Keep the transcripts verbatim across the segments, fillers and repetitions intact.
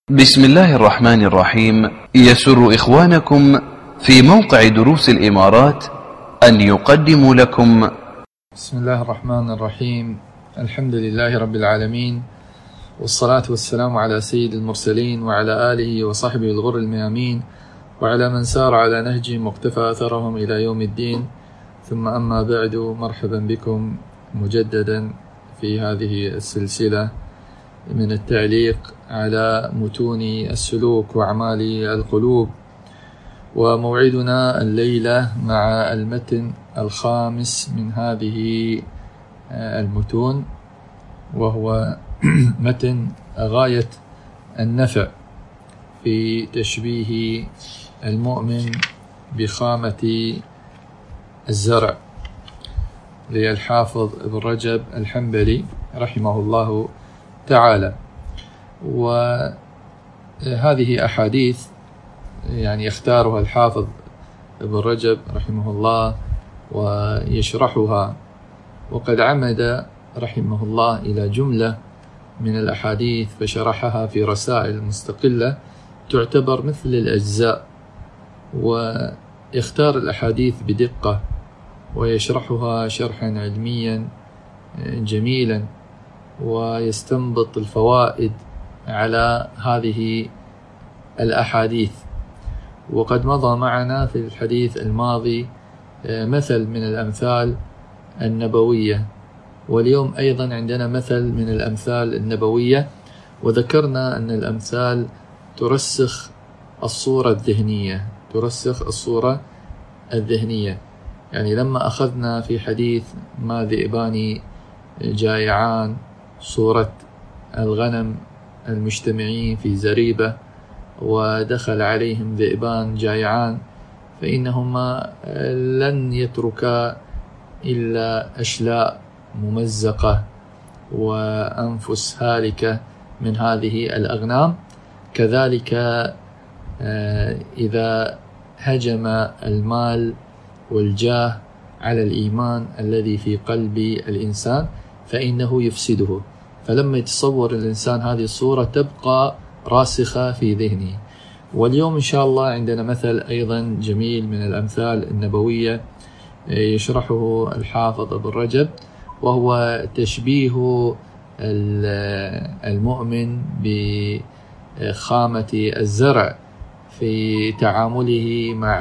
بسم الله الرحمن الرحيم. يسر إخوانكم في موقع دروس الإمارات أن يقدموا لكم بسم الله الرحمن الرحيم. الحمد لله رب العالمين، والصلاة والسلام على سيد المرسلين وعلى آله وصحبه الغر الميامين وعلى من سار على نهجهم واقتفى أثرهم إلى يوم الدين. ثم أما بعد، مرحبا بكم مجددا في هذه السلسلة من التعليق على متون السلوك وأعمال القلوب، وموعدنا الليلة مع المتن الخامس من هذه المتون، وهو متن غاية النفع في تشبيه المؤمن بخامة الزرع للحافظ ابن رجب الحنبلي رحمه الله تعالى. وهذه أحاديث يعني يختارها الحافظ ابن رجب رحمه الله ويشرحها، وقد عمد رحمه الله إلى جملة من الأحاديث فشرحها في رسائل مستقلة تعتبر مثل الأجزاء، ويختار الأحاديث بدقة ويشرحها شرحا علميا جميلا، ويستنبط الفوائد على هذه الأحاديث. وقد مضى معنا في الحديث الماضي مثل من الأمثال النبوية، واليوم أيضا عندنا مثل من الأمثال النبوية، وذكرنا أن الأمثال ترسخ الصورة الذهنية ترسخ الصورة الذهنية يعني لما أخذنا في حديث ما ذئبان جائعان صورة الغنم المجتمعين في زريبة، ودخل عليهم ذئبان جائعان، فإنهما لن يتركا إلا أشلاء ممزقة وأنفس هالكة من هذه الأغنام. كذلك إذا هجم المال والجاه على الإيمان الذي في قلب الإنسان فإنه يفسده، فلما يتصور الإنسان هذه الصورة تبقى راسخة في ذهنه. واليوم إن شاء الله عندنا مثل أيضا جميل من الأمثال النبوية يشرحه الحافظ ابن رجب، وهو تشبيه المؤمن بخامة الزرع في تعامله مع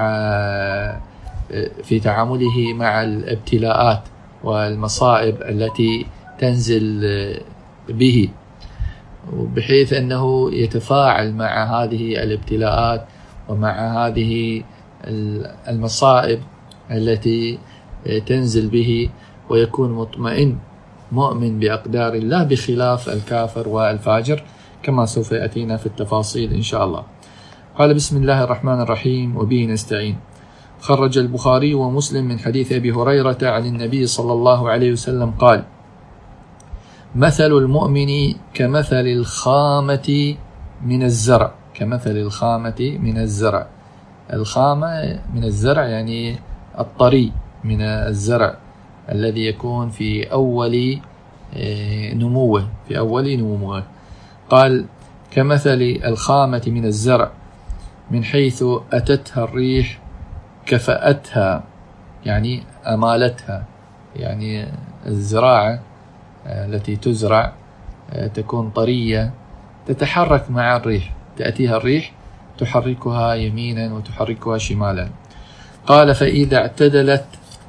في تعامله مع الابتلاءات والمصائب التي تنزل به، بحيث أنه يتفاعل مع هذه الابتلاءات ومع هذه المصائب التي تنزل به، ويكون مطمئن مؤمن بأقدار الله، بخلاف الكافر والفاجر كما سوف يأتينا في التفاصيل إن شاء الله. قال: بسم الله الرحمن الرحيم وبه نستعين. خرج البخاري ومسلم من حديث أبي هريرة عن النبي صلى الله عليه وسلم قال: مثل المؤمن كمثل الخامة من الزرع كمثل الخامة من الزرع الخامة من الزرع يعني الطري من الزرع الذي يكون في أول نموه في أول نموه قال: كمثل الخامة من الزرع من حيث أتتها الريح كفأتها، يعني أمالتها، يعني الزراعة التي تزرع تكون طرية تتحرك مع الريح، تأتيها الريح تحركها يمينا وتحركها شمالا. قال: فإذا اعتدلت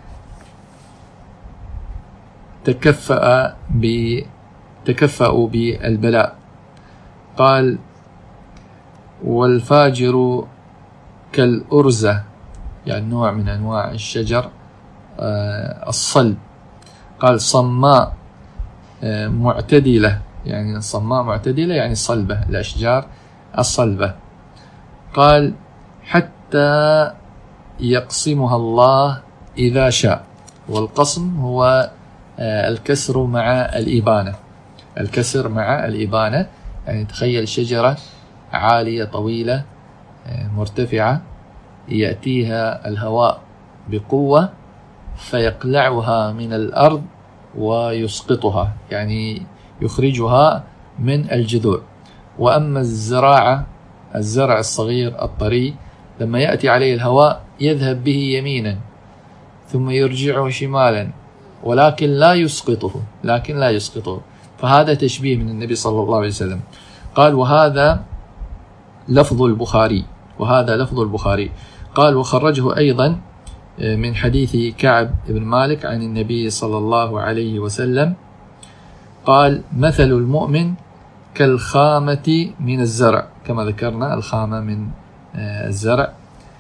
تكفأ تكفأوا بالبلاء. قال: والفاجر كالأرزة، يعني نوع من أنواع الشجر الصلب. قال: صماء معتدلة، يعني صماء معتدلة يعني صلبة، الأشجار الصلبة. قال: حتى يقسمها الله إذا شاء. والقسم هو الكسر مع الإبانة الكسر مع الإبانة يعني تخيل شجرة عالية طويلة مرتفعة يأتيها الهواء بقوة فيقلعها من الأرض ويسقطها، يعني يخرجها من الجذوع. وأما الزراعة الزرع الصغير الطري لما يأتي عليه الهواء يذهب به يمينا ثم يرجعه شمالا، ولكن لا يسقطه لكن لا يسقطه فهذا تشبيه من النبي صلى الله عليه وسلم. قال وهذا لفظ البخاري وهذا لفظ البخاري قال وخرجه أيضا من حديث كعب بن مالك عن النبي صلى الله عليه وسلم قال مثل المؤمن كالخامة من الزرع، كما ذكرنا الخامة من الزرع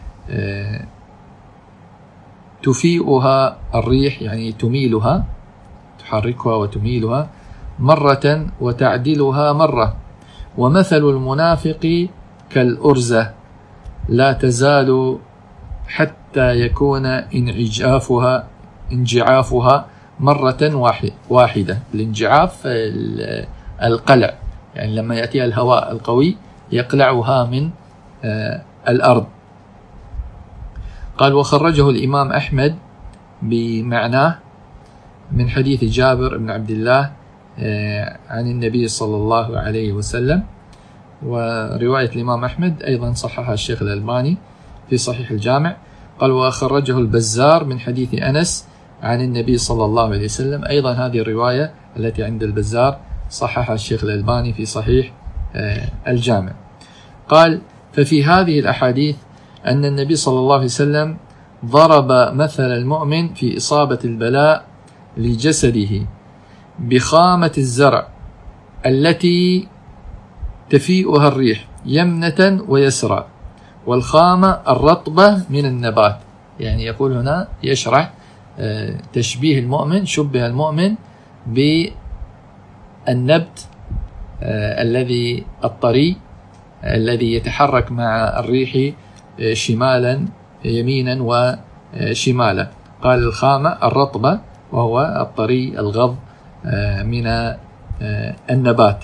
تفيئها الريح يعني تميلها تحركها وتميلها مرة وتعدلها مرة، ومثل المنافق كالأرزة لا تزال حتى يكون انعجافها انجعافها مرة واحدة. الانجعاف القلع، يعني لما يأتيها الهواء القوي يقلعها من الأرض. قال وخرجه الإمام أحمد بمعناه من حديث جابر بن عبد الله عن النبي صلى الله عليه وسلم، ورواية الإمام أحمد أيضا صححها الشيخ الألباني في صحيح الجامع. قال وخرجه البزار من حديث أنس عن النبي صلى الله عليه وسلم، أيضا هذه الرواية التي عند البزار صححها الشيخ الألباني في صحيح الجامع. قال ففي هذه الأحاديث أن النبي صلى الله عليه وسلم ضرب مثل المؤمن في إصابة البلاء لجسده بخامة الزرع التي تفيئها الريح يمنة ويسرى، والخامة الرطبة من النبات. يعني يقول هنا يشرح تشبيه المؤمن، شبه المؤمن بالنبت الذي الطري الذي يتحرك مع الريح شمالا يمينا وشمالا. قال الخامة الرطبة وهو الطري الغض من النبات.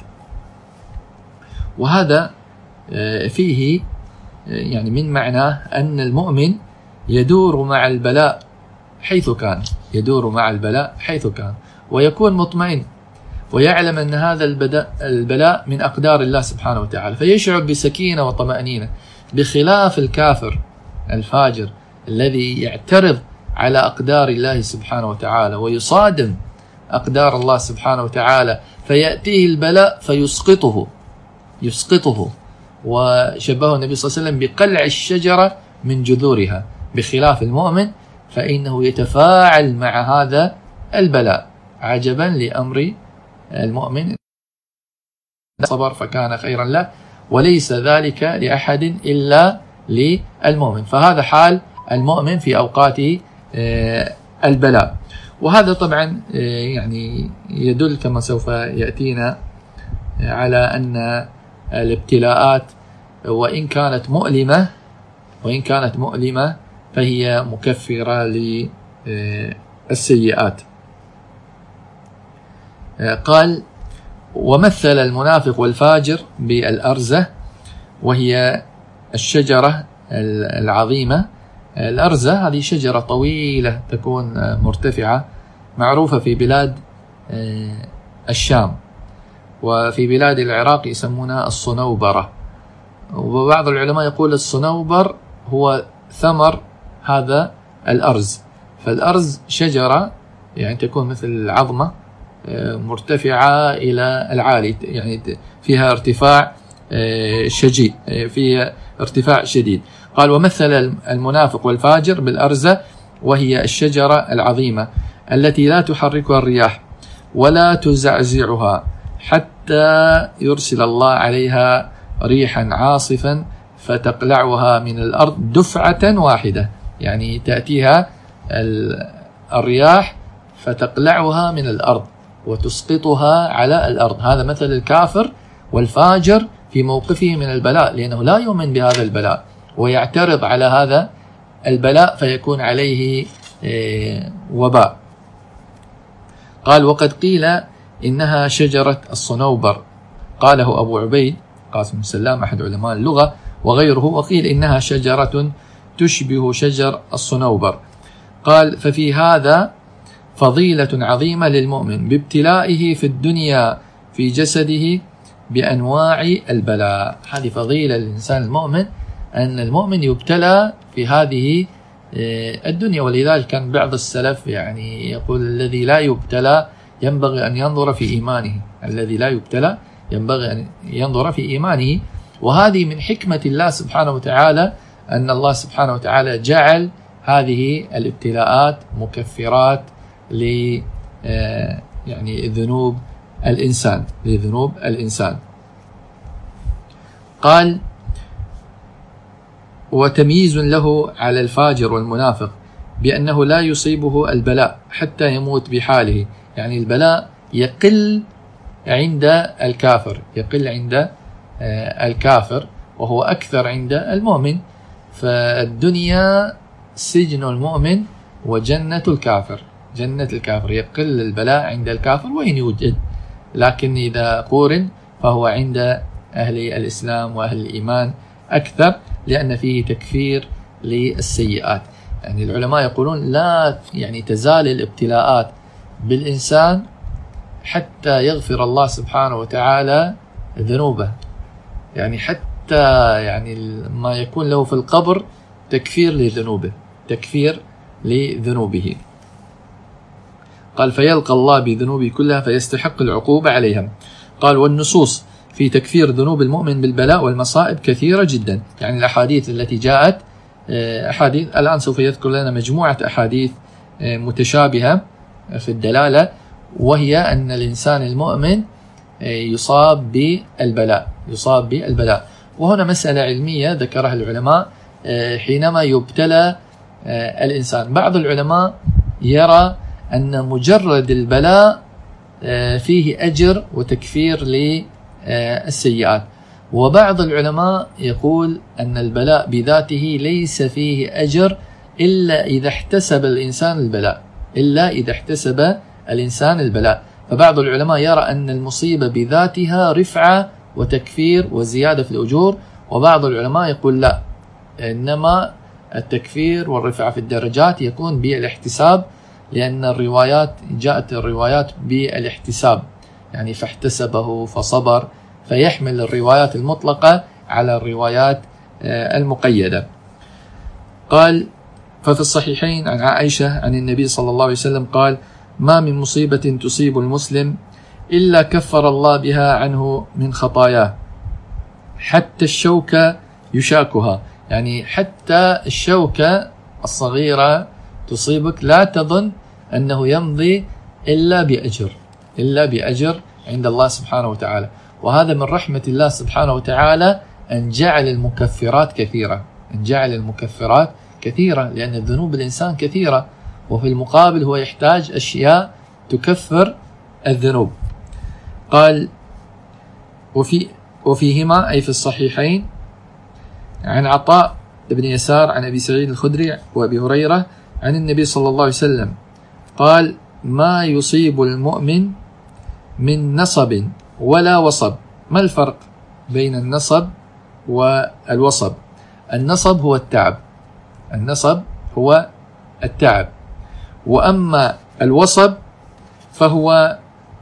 وهذا فيه يعني من معناه أن المؤمن يدور مع البلاء حيث كان يدور مع البلاء حيث كان ويكون مطمئن ويعلم أن هذا البلاء من أقدار الله سبحانه وتعالى، فيشعر بسكينة وطمأنينة، بخلاف الكافر الفاجر الذي يعترض على أقدار الله سبحانه وتعالى ويصادم أقدار الله سبحانه وتعالى فيأتيه البلاء فيسقطه يسقطه وشبهه النبي صلى الله عليه وسلم بقلع الشجرة من جذورها، بخلاف المؤمن فإنه يتفاعل مع هذا البلاء. عجبا لأمر المؤمن، صبر فكان خيرا له، وليس ذلك لأحد إلا للمؤمن. فهذا حال المؤمن في أوقات البلاء. وهذا طبعا يعني يدل كما سوف يأتينا على أن الابتلاءات وإن كانت مؤلمة وإن كانت مؤلمة فهي مكفرة للسيئات. قال ومثل المنافق والفاجر بالأرزة، وهي الشجرة العظيمة. الأرزة هذه شجرة طويلة تكون مرتفعة، معروفة في بلاد الشام، وفي بلاد العراق يسمونها الصنوبرة. وبعض العلماء يقول الصنوبر هو ثمر هذا الأرز. فالأرز شجرة يعني تكون مثل العظمة مرتفعة إلى العالي، يعني فيها ارتفاع شديد فيها ارتفاع شديد. قال ومثل المنافق والفاجر بالأرزة، وهي الشجرة العظيمة التي لا تحركها الرياح ولا تزعزعها حتى يرسل الله عليها ريحا عاصفا فتقلعها من الأرض دفعة واحدة، يعني تأتيها الرياح فتقلعها من الأرض وتسقطها على الأرض. هذا مثل الكافر والفاجر في موقفه من البلاء، لأنه لا يؤمن بهذا البلاء ويعترض على هذا البلاء فيكون عليه وباء. قال وقد قيل إنها شجرة الصنوبر، قاله أبو عبيد قاسم بن سلام أحد علماء اللغة وغيره، وقيل إنها شجرة تشبه شجر الصنوبر. قال ففي هذا فضيلة عظيمة للمؤمن بابتلائه في الدنيا في جسده بأنواع البلاء. هذه فضيلة للإنسان المؤمن، أن المؤمن يبتلى في هذه الدنيا. ولذلك كان بعض السلف يعني يقول الذي لا يبتلى ينبغي أن ينظر في إيمانه، الذي لا يبتلى ينبغي أن ينظر في إيمانه. وهذه من حكمة الله سبحانه وتعالى، أن الله سبحانه وتعالى جعل هذه الابتلاءات مكفرات ل يعني ذنوب الإنسان لذنوب الإنسان. قال: وتمييز له على الفاجر والمنافق بأنه لا يصيبه البلاء حتى يموت بحاله. يعني البلاء يقل عند الكافر يقل عند الكافر وهو أكثر عند المؤمن. فالدنيا سجن المؤمن وجنة الكافر جنة الكافر. يقل البلاء عند الكافر وإن يوجد، لكن إذا قورن فهو عند أهل الإسلام وأهل الإيمان أكثر، لأن فيه تكفير للسيئات. يعني العلماء يقولون لا يعني تزال الابتلاءات بالإنسان حتى يغفر الله سبحانه وتعالى ذنوبه، يعني حتى يعني ما يكون له في القبر تكفير لذنوبه تكفير لذنوبه. قال: فيلقى الله بذنوبه كلها فيستحق العقوبة عليها. قال: والنصوص في تكفير ذنوب المؤمن بالبلاء والمصائب كثيرة جدا. يعني الأحاديث التي جاءت أحاديث، الآن سوف يذكر لنا مجموعة أحاديث متشابهة في الدلالة، وهي أن الإنسان المؤمن يصاب بالبلاء يصاب بالبلاء وهنا مسألة علمية ذكرها العلماء. حينما يبتلى الإنسان، بعض العلماء يرى أن مجرد البلاء فيه أجر وتكفير للسيئات، وبعض العلماء يقول أن البلاء بذاته ليس فيه أجر إلا إذا احتسب الإنسان البلاء إلا إذا احتسب الإنسان البلاء. فبعض العلماء يرى أن المصيبة بذاتها رفعة وتكفير وزيادة في الأجور، وبعض العلماء يقول لا، إنما التكفير والرفعة في الدرجات يكون بالاحتساب، لأن الروايات جاءت الروايات بالاحتساب، يعني فاحتسبه فصبر، فيحمل الروايات المطلقة على الروايات المقيدة. قال: ففي الصحيحين عن عائشة عن النبي صلى الله عليه وسلم قال: ما من مصيبة تصيب المسلم إلا كفر الله بها عنه من خطاياه حتى الشوكة يشاكها. يعني حتى الشوكة الصغيرة تصيبك لا تظن أنه يمضي إلا بأجر إلا بأجر عند الله سبحانه وتعالى. وهذا من رحمة الله سبحانه وتعالى أن جعل المكفرات كثيرة أن جعل المكفرات كثيرة لأن الذنوب الإنسان كثيرة، وفي المقابل هو يحتاج أشياء تكفر الذنوب. قال: وفي وفيهما أي في الصحيحين عن عطاء بن يسار عن أبي سعيد الخدري وأبي هريرة عن النبي صلى الله عليه وسلم قال: ما يصيب المؤمن من نصب ولا وصب. ما الفرق بين النصب والوصب؟ النصب هو التعب النصب هو التعب وأما الوصب فهو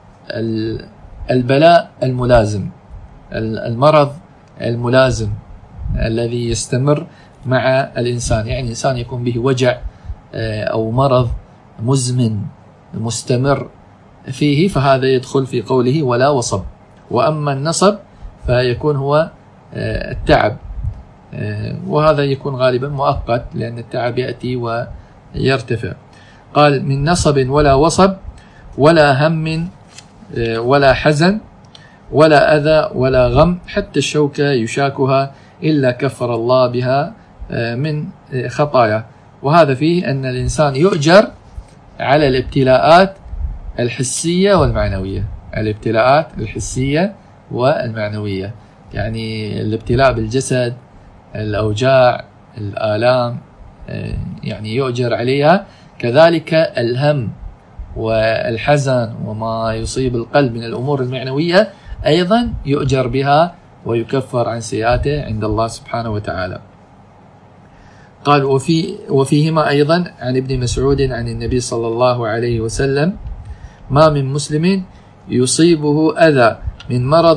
البلاء الملازم، المرض الملازم الذي يستمر مع الإنسان. يعني الإنسان يكون به وجع أو مرض مزمن مستمر فيه، فهذا يدخل في قوله ولا وصب. وأما النصب فيكون هو التعب، وهذا يكون غالبا مؤقت لأن التعب يأتي ويرتفع. قال: من نصب ولا وصب ولا هم ولا حزن ولا أذى ولا غم حتى الشوكة يشاكها إلا كفر الله بها من خطايا. وهذا فيه أن الإنسان يؤجر على الابتلاءات الحسية والمعنوية الابتلاءات الحسية والمعنوية يعني الابتلاء بالجسد، الأوجاع، الآلام، يعني يؤجر عليها. كذلك الهم والحزن وما يصيب القلب من الأمور المعنوية أيضا يؤجر بها ويكفر عن سيئاته عند الله سبحانه وتعالى. قال: وفي وفيهما أيضا عن ابن مسعود عن النبي صلى الله عليه وسلم: ما من مسلم يصيبه أذى من مرض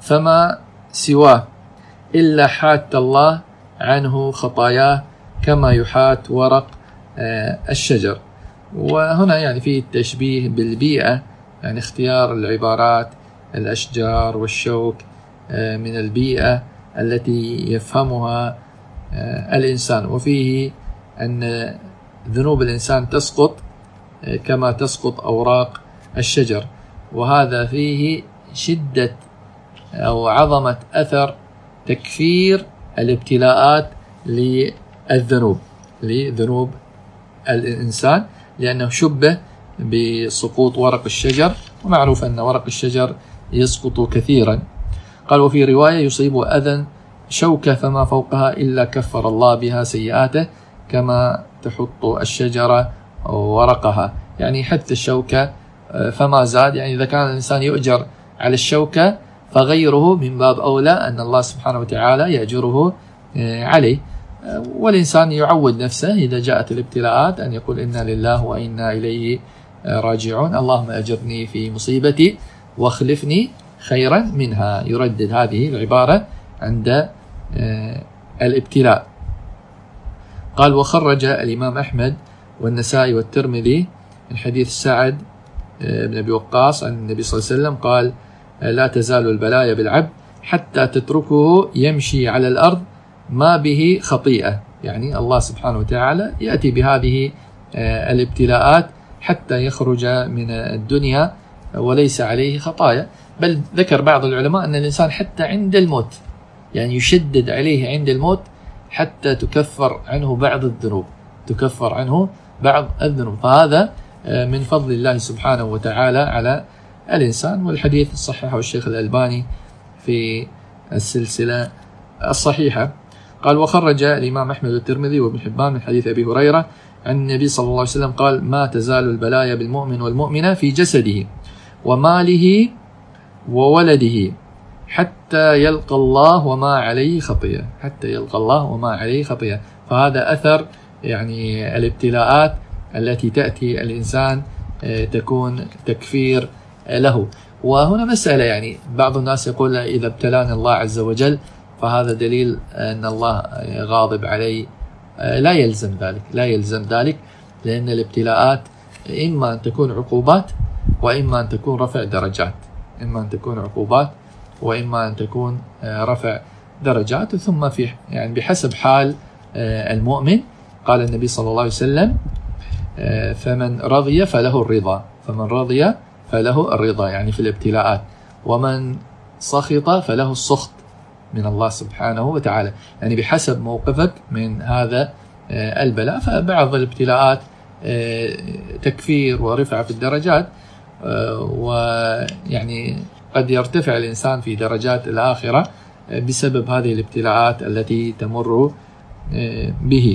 فما سواه إلا حات الله عنه خطاياه كما يحات ورق الشجر. وهنا يعني في تشبيه بالبيئة، يعني اختيار العبارات الأشجار والشوك من البيئة التي يفهمها الإنسان، وفيه أن ذنوب الإنسان تسقط كما تسقط أوراق الشجر، وهذا فيه شدة أو عظمة أثر تكفير الابتلاءات للذنوب لذنوب الإنسان، لأنه شبه بسقوط ورق الشجر، ومعروف أن ورق الشجر يسقط كثيرا. قال وفي رواية يصيب أذى شوكة فما فوقها إلا كفر الله بها سيئاته كما تحط الشجرة ورقها، يعني حتى الشوكة فما زاد. يعني إذا كان الإنسان يؤجر على الشوكة فغيره من باب أولى أن الله سبحانه وتعالى يأجره عليه. والإنسان يعود نفسه إذا جاءت الابتلاءات أن يقول إنا لله وإنا إليه راجعون، اللهم أجرني في مصيبتي واخلفني خيرا منها. يردد هذه العبارة عند الابتلاء. قال وخرج الإمام أحمد والنسائي والترمذي من حديث سعد بن أبي وقاص عن النبي صلى الله عليه وسلم قال لا تزال البلايا بالعبد حتى تتركه يمشي على الأرض ما به خطيئة، يعني الله سبحانه وتعالى يأتي بهذه الابتلاءات حتى يخرج من الدنيا وليس عليه خطايا. بل ذكر بعض العلماء أن الإنسان حتى عند الموت يعني يشدد عليه عند الموت حتى تكفر عنه بعض الذنوب تكفر عنه بعض الذنوب فهذا من فضل الله سبحانه وتعالى على الإنسان. والحديث صححه الشيخ الألباني في السلسلة الصحيحة. قال وخرج الإمام أحمد والترمذي وابن حبان من حديث أبي هريرة عن النبي صلى الله عليه وسلم قال ما تزال البلايا بالمؤمن والمؤمنة في جسده وماله وولده حتى يلقى الله وما عليه خطيئة حتى يلقى الله وما عليه خطيئة. فهذا أثر يعني الابتلاءات التي تأتي الإنسان تكون تكفير له. وهنا مسألة، يعني بعض الناس يقول إذا ابتلانا الله عز وجل فهذا دليل أن الله غاضب علي. لا يلزم ذلك لا يلزم ذلك لأن الابتلاءات إما أن تكون عقوبات وإما أن تكون رفع درجات إما أن تكون عقوبات وإما أن تكون رفع درجات. ثم في يعني بحسب حال المؤمن. قال النبي صلى الله عليه وسلم فمن رضي فله الرضا فمن رضي فله الرضا يعني في الابتلاءات، ومن سخط فله السخط من الله سبحانه وتعالى، يعني بحسب موقفك من هذا البلاء. فبعض الابتلاءات تكفير ورفع في الدرجات، ويعني قد يرتفع الإنسان في درجات الآخرة بسبب هذه الابتلاءات التي تمر به.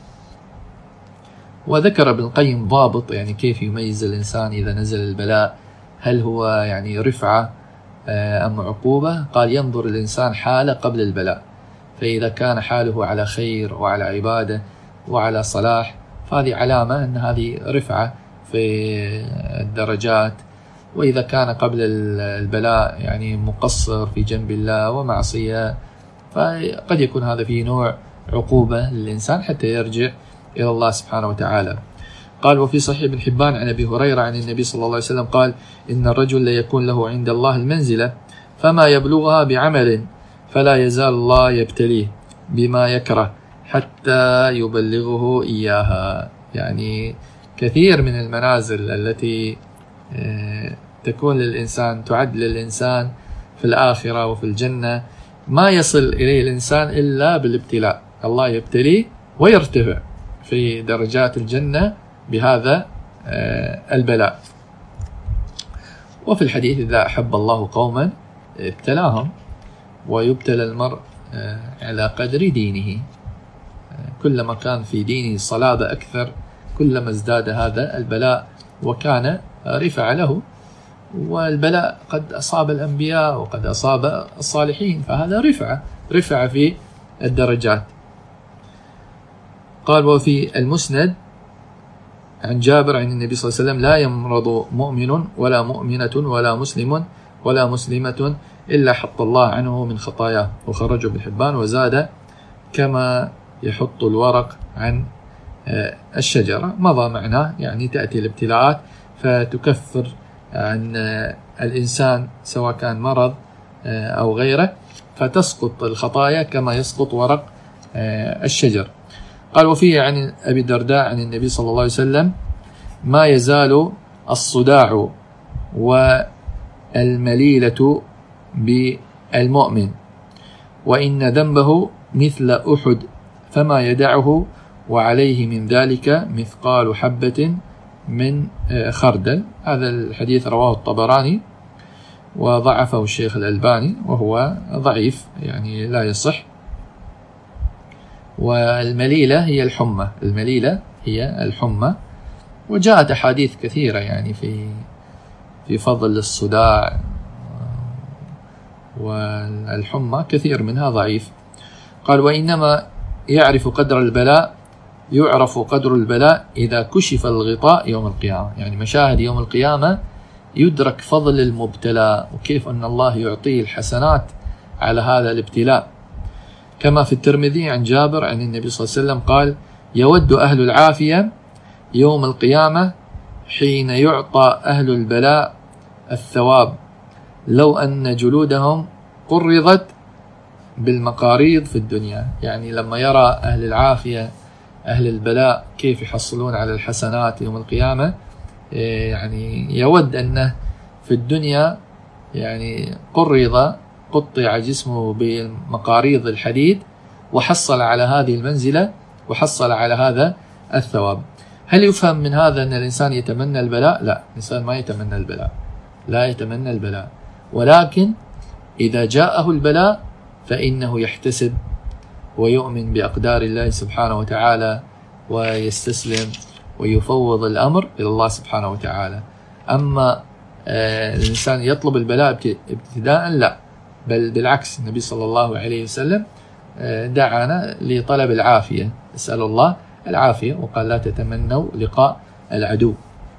وذكر ابن القيم ضابط يعني كيف يميز الإنسان إذا نزل البلاء هل هو يعني رفعة أم عقوبة. قال ينظر الإنسان حاله قبل البلاء، فإذا كان حاله على خير وعلى عبادة وعلى صلاح فهذه علامة أن هذه رفعة في الدرجات، وإذا كان قبل البلاء يعني مقصر في جنب الله ومعصية فقد يكون هذا فيه نوع عقوبة للإنسان حتى يرجع إلى الله سبحانه وتعالى. قال وفي صحيح ابن حبان عن أبي هريرة عن النبي صلى الله عليه وسلم قال إن الرجل ليكون له عند الله المنزلة فما يبلغها بعمل فلا يزال الله يبتليه بما يكره حتى يبلغه إياها. يعني كثير من المنازل التي تكون للإنسان تعد للإنسان في الآخرة وفي الجنة ما يصل إليه الإنسان إلا بالابتلاء. الله يبتليه ويرتفع في درجات الجنة بهذا البلاء. وفي الحديث إذا أحب الله قوما ابتلاهم، ويبتلى المرء على قدر دينه، كلما كان في دينه صلابة أكثر كلما ازداد هذا البلاء وكان رفع له. والبلاء قد أصاب الأنبياء وقد أصاب الصالحين فهذا رفع رفع في الدرجات. قال وفي المسند عن جابر عن النبي صلى الله عليه وسلم لا يمرض مؤمن ولا مؤمنة ولا مسلم ولا مسلمة إلا حط الله عنه من خطاياه، وخرجه ابن حبان وزاد كما يحط الورق عن الشجرة. مضى معناه يعني تأتي الابتلاءات فتكفر عن الإنسان سواء كان مرض أو غيره، فتسقط الخطايا كما يسقط ورق الشجر. قال وفيه عن أبي الدرداء عن النبي صلى الله عليه وسلم: ما يزال الصداع والمليلة بالمؤمن، وإن ذنبه مثل أحد فما يدعه، وعليه من ذلك مثقال حبة من خردل. هذا الحديث رواه الطبراني وضعفه الشيخ الألباني، وهو ضعيف يعني لا يصح. والمليلة هي الحمى، المليلة هي الحمى، وجاءت أحاديث كثيرة يعني في في فضل الصداع، والحمى كثير منها ضعيف. قال وإنما يعرف قدر البلاء يعرف قدر البلاء إذا كشف الغطاء يوم القيامة، يعني مشاهد يوم القيامة يدرك فضل المبتلى وكيف أن الله يعطيه الحسنات على هذا الابتلاء. كما في الترمذي عن جابر عن النبي صلى الله عليه وسلم قال: يود أهل العافية يوم القيامة حين يعطى أهل البلاء الثواب لو أن جلودهم قرضت بالمقاريض في الدنيا. يعني لما يرى أهل العافية أهل البلاء كيف يحصلون على الحسنات يوم القيامة، يعني يود أنه في الدنيا يعني قرض قطع جسمه بمقاريض الحديد وحصل على هذه المنزلة وحصل على هذا الثواب. هل يفهم من هذا أن الإنسان يتمنى البلاء؟ لا، الإنسان ما يتمنى البلاء، لا يتمنى البلاء، ولكن إذا جاءه البلاء فإنه يحتسب ويؤمن بأقدار الله سبحانه وتعالى ويستسلم ويفوض الأمر إلى الله سبحانه وتعالى. أما آه الإنسان يطلب البلاء ابتداء لا، بل بالعكس، النبي صلى الله عليه وسلم آه دعانا لطلب العافية، اسأل الله العافية، وقال لا تتمنوا لقاء العدو.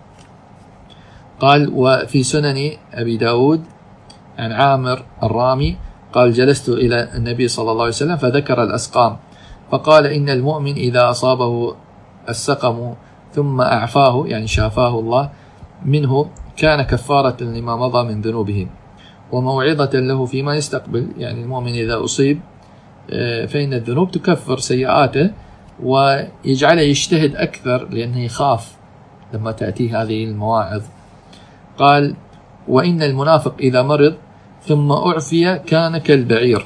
قال وفي سنن أبي داود عن عامر الرامي قال: جلست إلى النبي صلى الله عليه وسلم فذكر الأسقام، فقال: إن المؤمن إذا أصابه السقم ثم أعفاه، يعني شافاه الله منه، كان كفارة لما مضى من ذنوبه وموعظة له فيما يستقبل. يعني المؤمن إذا أصيب فإن الذنوب تكفر سيئاته ويجعله يجتهد أكثر لأنه يخاف لما تأتيه هذه المواعظ. قال: وإن المنافق إذا مرض ثم أعفي كان كالبعير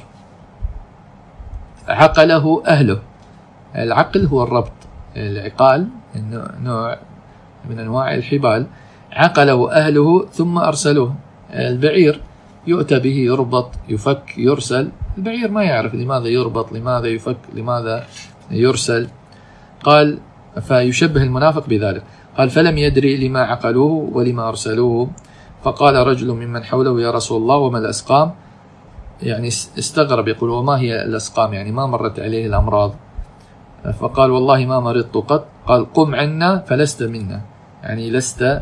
عقله أهله. العقل هو الربط، العقال نوع من أنواع الحبال، عقله أهله ثم أرسلوه. البعير يؤتى به يربط يفك يرسل، البعير ما يعرف لماذا يربط لماذا يفك لماذا يرسل. قال: فيشبه المنافق بذلك. قال: فلم يدري لما عقلوه ولما أرسلوه، فقال رجل ممن حوله: يا رسول الله وما الأسقام؟ يعني استغرب، يقول: وما هي الأسقام؟ يعني ما مرت عليه الأمراض. فقال: والله ما مرضت قط. قال: قم عنا فلست منا، يعني لست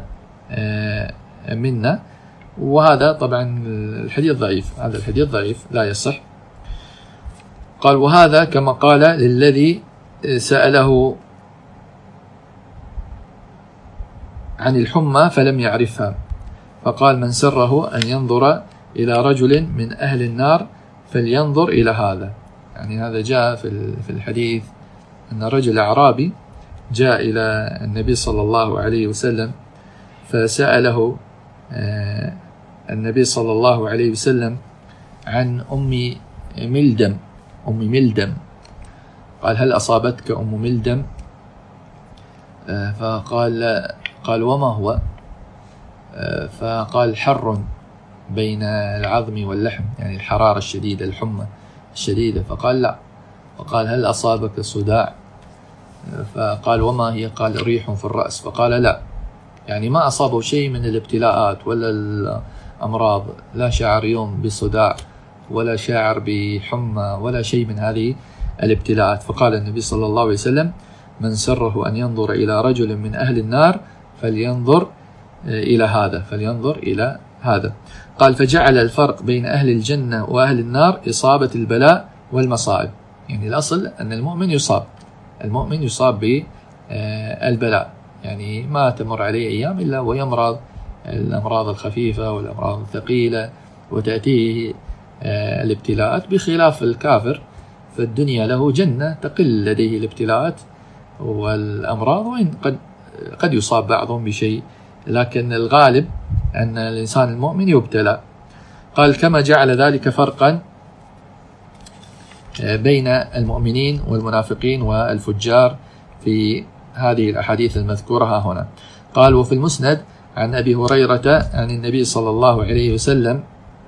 منا. وهذا طبعا الحديث ضعيف، هذا الحديث ضعيف لا يصح. قال: وهذا كما قال للذي سأله عن الحمى فلم يعرفها، فقال: من سره أن ينظر إلى رجل من أهل النار فلينظر إلى هذا. يعني هذا جاء في الحديث أن رجل أعرابي جاء إلى النبي صلى الله عليه وسلم فسأله النبي صلى الله عليه وسلم عن أم ملدم أم ملدم قال: هل أصابتك أم ملدم؟ فقال قال: وما هو؟ فقال: حر بين العظم واللحم، يعني الحرارة الشديدة الحمى الشديدة. فقال: لا. فقال: هل أصابك صداع؟ فقال: وما هي؟ قال: ريح في الرأس. فقال: لا، يعني ما أصابه شيء من الابتلاءات ولا الأمراض، لا شعر يوم بصداع ولا شاعر بحمى ولا شيء من هذه الابتلاءات. فقال النبي صلى الله عليه وسلم: من سره أن ينظر إلى رجل من أهل النار فلينظر إلى هذا فلينظر إلى هذا. قال فجعل الفرق بين أهل الجنة وأهل النار إصابة البلاء والمصائب. يعني الأصل أن المؤمن يصاب المؤمن يصاب بالبلاء، يعني ما تمر عليه أيام إلا ويمرض الأمراض الخفيفة والأمراض الثقيلة وتأتيه الابتلاءات، بخلاف الكافر فالدنيا له جنة تقل لديه الابتلاءات والأمراض، وإن قد قد يصاب بعضهم بشيء، لكن الغالب أن الإنسان المؤمن يبتلى. قال كما جعل ذلك فرقا بين المؤمنين والمنافقين والفجار في هذه الأحاديث المذكورة هنا. قال وفي المسند عن أبي هريرة عن النبي صلى الله عليه وسلم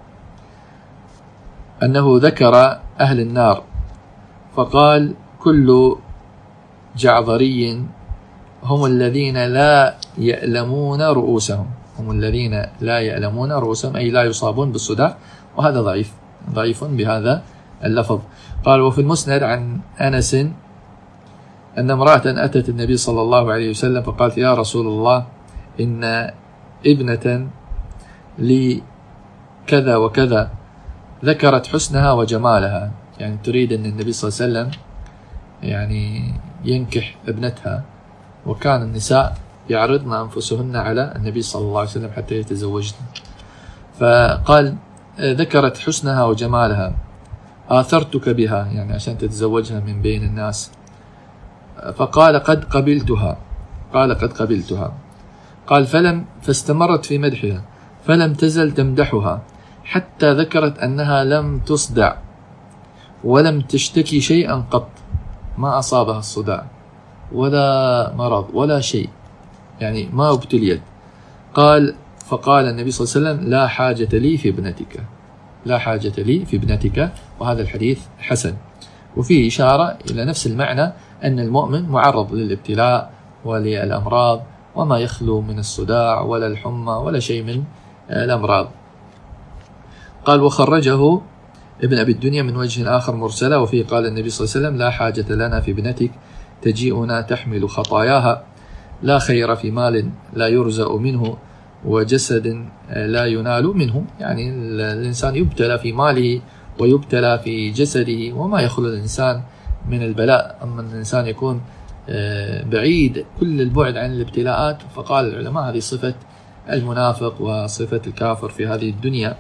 أنه ذكر أهل النار فقال كل جعظري هم الذين لا يألمون رؤوسهم هم الذين لا يألمون رؤوسهم أي لا يصابون بالصداع، وهذا ضعيف ضعيف بهذا اللفظ. قال وفي المسند عن أنس أن امرأة أتت النبي صلى الله عليه وسلم فقالت يا رسول الله إن ابنة لي كذا وكذا ذكرت حسنها وجمالها، يعني تريد أن النبي صلى الله عليه وسلم يعني ينكح ابنتها، وكان النساء يعرضن أنفسهن على النبي صلى الله عليه وسلم حتى يتزوجن. فقال ذكرت حسنها وجمالها آثرتك بها، يعني عشان تتزوجها من بين الناس. فقال قد قبلتها قال قد قبلتها قال فلم فاستمرت في مدحها فلم تزل تمدحها حتى ذكرت أنها لم تصدع ولم تشتكي شيئا قط، ما أصابها الصداع ولا مرض ولا شيء، يعني ما ابتليت. قال فقال النبي صلى الله عليه وسلم لا حاجة لي في ابنتك لا حاجة لي في ابنتك وهذا الحديث حسن، وفيه إشارة إلى نفس المعنى أن المؤمن معرض للابتلاء وللأمراض وما يخلو من الصداع ولا الحمى ولا شيء من الأمراض. قال وخرجه ابن أبي الدنيا من وجه آخر مرسلة، وفيه قال النبي صلى الله عليه وسلم لا حاجة لنا في ابنتك تجيئنا تحمل خطاياها، لا خير في مال لا يرزق منه وجسد لا ينال منه، يعني الإنسان يبتلى في ماله ويبتلى في جسده وما يخلو الإنسان من البلاء. أما الإنسان يكون بعيد كل البعد عن الابتلاءات، فقال العلماء هذه صفة المنافق وصفة الكافر في هذه الدنيا.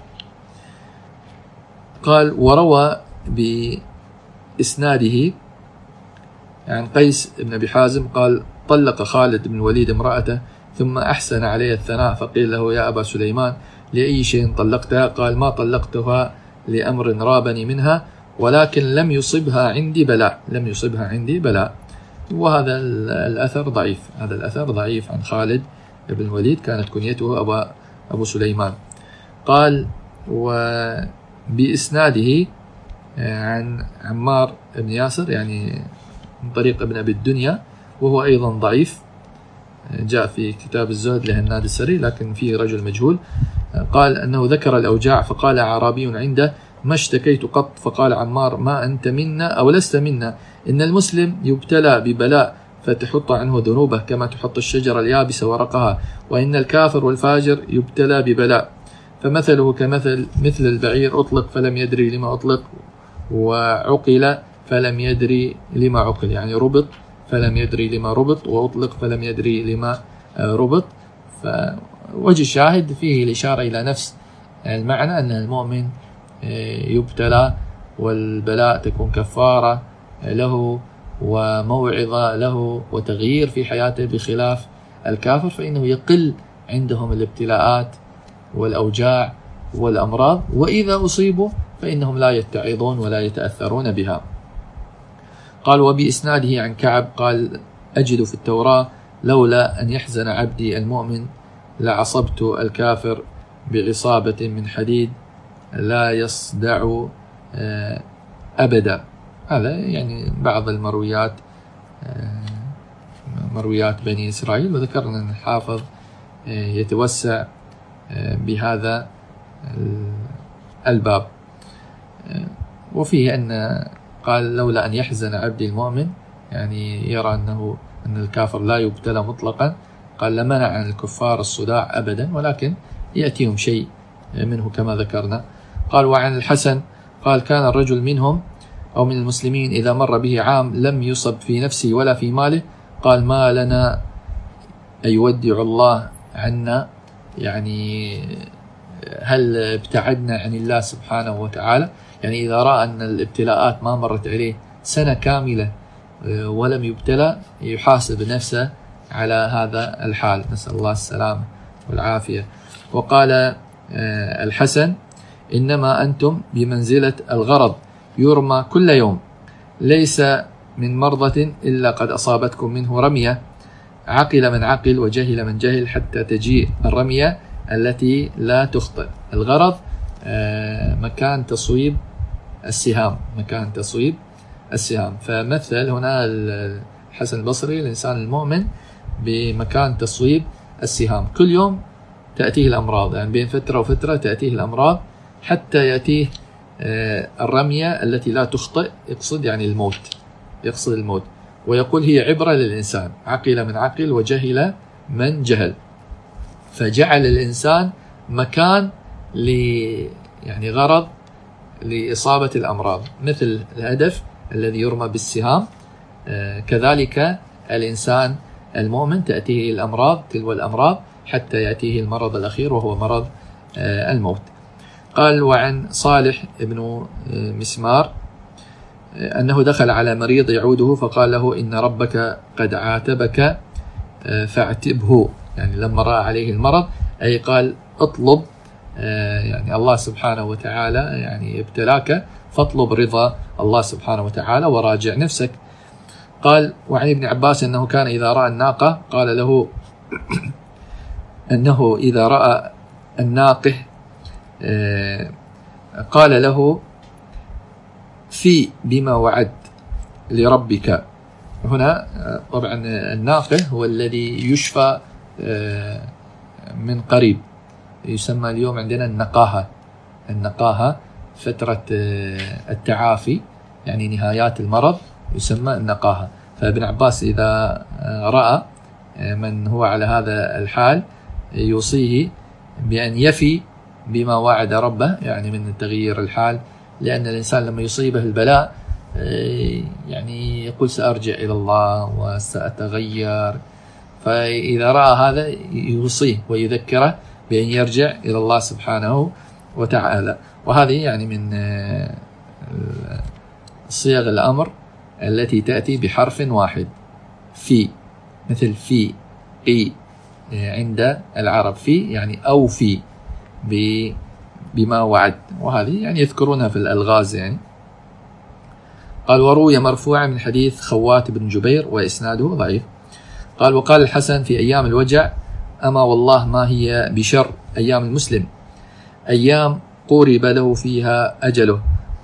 قال وروى بإسناده عن قيس بن أبي حازم قال طلق خالد بن الوليد امرأته ثم أحسن عليه الثناء، فقيل له يا أبا سليمان لأي شيء طلقتها؟ قال ما طلقتها لأمر رابني منها ولكن لم يصبها عندي بلاء لم يصبها عندي بلاء وهذا الأثر ضعيف هذا الأثر ضعيف عن خالد بن الوليد، كانت كنيته أبا أبو سليمان. قال وبإسناده عن عمار بن ياسر يعني من طريق ابن أبي الدنيا وهو أيضا ضعيف، جاء في كتاب الزهد لهناد السري لكن فيه رجل مجهول. قال أنه ذكر الأوجاع فقال أعرابي عنده ما اشتكيت قط، فقال عمار ما أنت منا أو لست منا، إن المسلم يبتلى ببلاء فتحط عنه ذنوبه كما تحط الشجرة اليابسة ورقها، وإن الكافر والفاجر يبتلى ببلاء فمثله كمثل مثل البعير أطلق فلم يدري لما أطلق وعقل فلم يدري لما عقل، يعني ربط فلم يدري لما ربط وأطلق فلم يدري لما ربط. فوجه الشاهد فيه الإشارة إلى نفس المعنى أن المؤمن يبتلى والبلاء تكون كفارة له وموعظة له وتغيير في حياته، بخلاف الكافر فإنه يقل عندهم الابتلاءات والأوجاع والأمراض، وإذا أصيبوا فإنهم لا يتعظون ولا يتأثرون بها. قال وبإسناده عن كعب قال أجد في التوراة لولا أن يحزن عبدي المؤمن لعصبت الكافر بعصابة من حديد لا يصدع أبدا. هذا يعني بعض المرويات مرويات بني إسرائيل، وذكرنا أن الحافظ يتوسع بهذا الباب. وفيه أن قال لولا أن يحزن عبدي المؤمن، يعني يرى أنه أن الكافر لا يبتلى مطلقا، قال لمنع عن الكفار الصداع أبدا، ولكن يأتيهم شيء منه كما ذكرنا. قال وعن الحسن قال كان الرجل منهم أو من المسلمين إذا مر به عام لم يصب في نفسه ولا في ماله قال ما لنا يودع الله عنا، يعني هل ابتعدنا عن الله سبحانه وتعالى؟ يعني إذا رأى أن الابتلاءات ما مرت عليه سنة كاملة ولم يبتلى يحاسب نفسه على هذا الحال، نسأل الله السلامة والعافية. وقال الحسن إنما أنتم بمنزلة الغرض يرمى كل يوم، ليس من مرضة إلا قد أصابتكم منه رمية، عقل من عقل وجهل من جهل حتى تجيء الرمية التي لا تخطئ. الغرض مكان تصويب السهام، مكان تصويب السهام. فمثل هنا الحسن البصري الإنسان المؤمن بمكان تصويب السهام، كل يوم تأتيه الأمراض، يعني بين فترة وفترة تأتيه الأمراض حتى يأتيه الرمية التي لا تخطئ، يقصد يعني الموت، يقصد الموت. ويقول هي عبرة للإنسان، عقل من عقل وجهل من جهل. فجعل الإنسان مكان ل يعني غرض لإصابة الأمراض، مثل الهدف الذي يرمى بالسهام كذلك الإنسان المؤمن تأتيه الأمراض تلو الأمراض حتى يأتيه المرض الأخير وهو مرض الموت. قال وعن صالح بن مسمار أنه دخل على مريض يعوده فقال له إن ربك قد عاتبك فاعتبه، يعني لما رأى عليه المرض أي قال اطلب، يعني الله سبحانه وتعالى يعني ابتلاك فاطلب رضا الله سبحانه وتعالى وراجع نفسك. قال وعن ابن عباس أنه كان إذا رأى الناقة قال له أنه إذا رأى الناقه قال له في بما وعد لربك. هنا طبعا الناقه هو الذي يشفى من قريب، يسمى اليوم عندنا النقاهة. النقاهة فترة التعافي، يعني نهايات المرض يسمى النقاهة. فابن عباس إذا رأى من هو على هذا الحال يوصيه بأن يفي بما وعد ربه، يعني من تغيير الحال، لأن الإنسان لما يصيبه البلاء يعني يقول سأرجع إلى الله وسأتغير، فإذا رأى هذا يوصيه ويذكره بأن يرجع إلى الله سبحانه وتعالى. وهذه يعني من صيغ الأمر التي تأتي بحرف واحد، في، مثل في إي عند العرب، في يعني أو في بما وعد، وهذه يعني يذكرونها في الألغاز يعني. قال وروي مرفوعا من حديث خوات بن جبير وإسناده ضعيف. قال وقال الحسن في أيام الوجع أما والله ما هي بشر أيام المسلم، أيام قرب له فيها أجله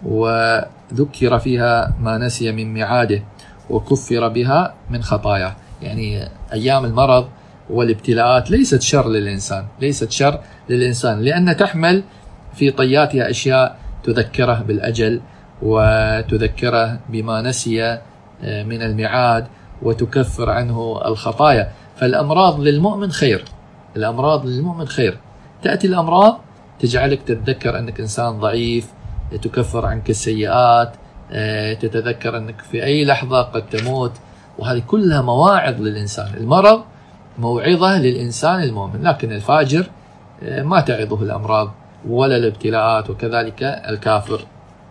وذكر فيها ما نسي من ميعاده وكفر بها من خطاياه. يعني أيام المرض والابتلاءات ليست شر للإنسان، ليست شر للإنسان لأن تحمل في طياتها أشياء تذكره بالأجل وتذكره بما نسي من الميعاد وتكفر عنه الخطايا. فالأمراض للمؤمن خير، الأمراض للمؤمن خير. تأتي الأمراض تجعلك تتذكر أنك إنسان ضعيف، تكفر عنك السيئات، تتذكر أنك في أي لحظة قد تموت، وهذه كلها مواعظ للإنسان. المرض موعظة للإنسان المؤمن، لكن الفاجر ما تعظه الأمراض ولا الابتلاءات، وكذلك الكافر.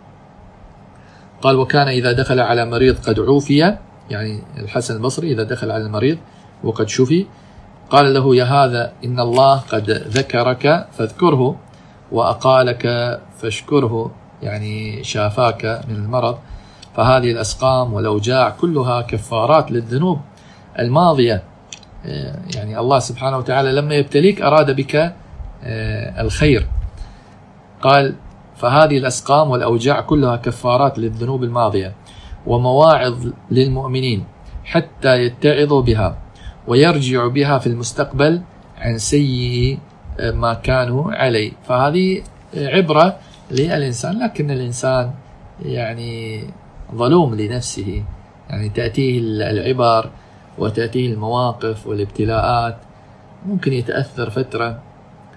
قال وكان إذا دخل على مريض قد عوفي، يعني الحسن البصري إذا دخل على المريض وقد شفي قال له يا هذا إن الله قد ذكرك فاذكره وأقالك فاشكره، يعني شافاك من المرض. فهذه الأسقام والأوجاع كلها كفارات للذنوب الماضية. يعني الله سبحانه وتعالى لما يبتليك أراد بك الخير. قال فهذه الأسقام والأوجاع كلها كفارات للذنوب الماضية ومواعظ للمؤمنين حتى يتعظوا بها ويرجع بها في المستقبل عن سيء ما كانوا عليه. فهذه عبرة للإنسان، لكن الإنسان يعني ظلوم لنفسه، يعني تأتيه العبر وتأتيه المواقف والابتلاءات، ممكن يتأثر فترة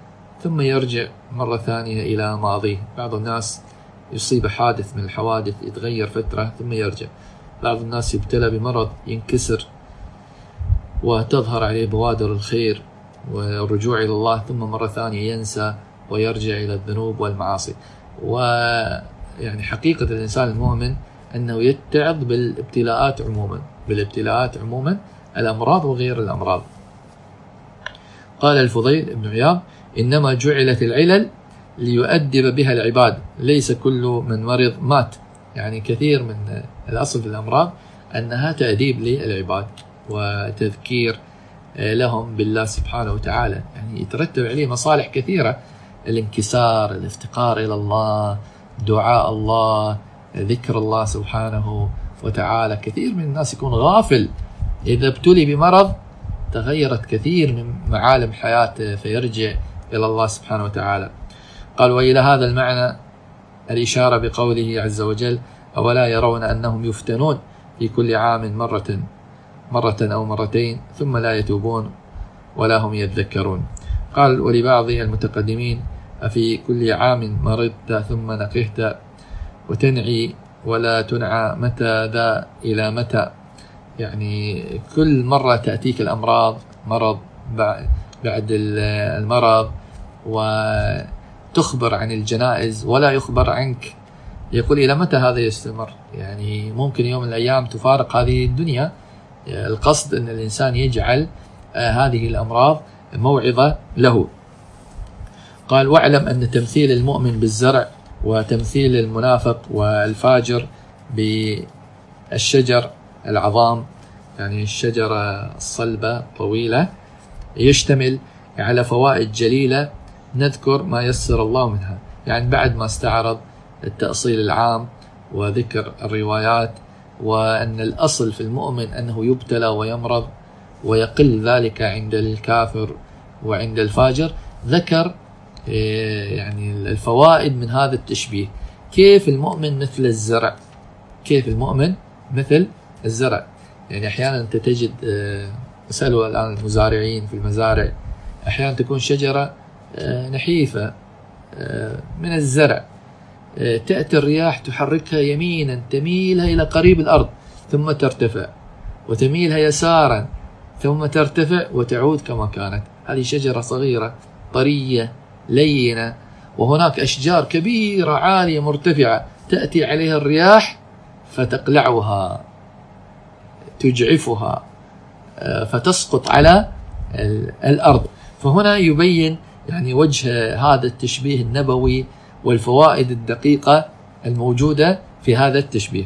ثم يرجع مرة ثانية إلى ماضيه. بعض الناس يصيب حادث من الحوادث يتغير فترة ثم يرجع. بعض الناس يبتلى بمرض ينكسر وتظهر عليه بوادر الخير والرجوع إلى الله، ثم مرة ثانية ينسى ويرجع إلى الذنوب والمعاصي. ويعني حقيقة الإنسان المؤمن أنه يتعظ بالابتلاءات عموما، بالابتلاءات عموما الأمراض وغير الأمراض. قال الفضيل بن عياض: إنما جعلت العلل ليؤدب بها العباد، ليس كل من مرض مات. يعني كثير من الأصل في الأمراض أنها تأديب للعباد وتذكير لهم بالله سبحانه وتعالى، يعني يترتب عليه مصالح كثيرة: الانكسار، الافتقار إلى الله، دعاء الله، ذكر الله سبحانه وتعالى. كثير من الناس يكون غافل، إذا ابتلي بمرض تغيرت كثير من معالم حياته فيرجع إلى الله سبحانه وتعالى. قال: وإلى هذا المعنى الإشارة بقوله عز وجل: أولا يرون أنهم يفتنون في كل عام مرة مرة أو مرتين ثم لا يتوبون ولا هم يذكرون. قال: ولبعض المتقدمين: أفي كل عام مرضت ثم نقحت وتنعي ولا تنعى متى ذا إلى متى. يعني كل مرة تأتيك الأمراض، مرض بعد المرض، وتخبر عن الجنائز ولا يخبر عنك. يقول: إلى متى هذا يستمر؟ يعني ممكن يوم من الأيام تفارق هذه الدنيا. القصد أن الإنسان يجعل هذه الأمراض موعظة له. قال: واعلم أن تمثيل المؤمن بالزرع وتمثيل المنافق والفاجر بالشجر العظام، يعني الشجرة الصلبة طويلة، يشتمل على فوائد جليلة نذكر ما يسر الله منها. يعني بعد ما استعرض التأصيل العام وذكر الروايات وأن الأصل في المؤمن أنه يبتلى ويمرض ويقل ذلك عند الكافر وعند الفاجر، ذكر يعني الفوائد من هذا التشبيه. كيف المؤمن مثل الزرع، كيف المؤمن مثل الزرع. يعني أحيانا أنت تجد، اسألوا الآن المزارعين في المزارع، أحيانا تكون شجرة نحيفة من الزرع، تأتي الرياح تحركها يمينا تميلها إلى قريب الأرض ثم ترتفع، وتميلها يسارا ثم ترتفع وتعود كما كانت. هذه شجرة صغيرة طرية لينة، وهناك أشجار كبيرة عالية مرتفعة تأتي عليها الرياح فتقلعها تجعفها فتسقط على الأرض. فهنا يبين يعني وجه هذا التشبيه النبوي والفوائد الدقيقة الموجودة في هذا التشبيه.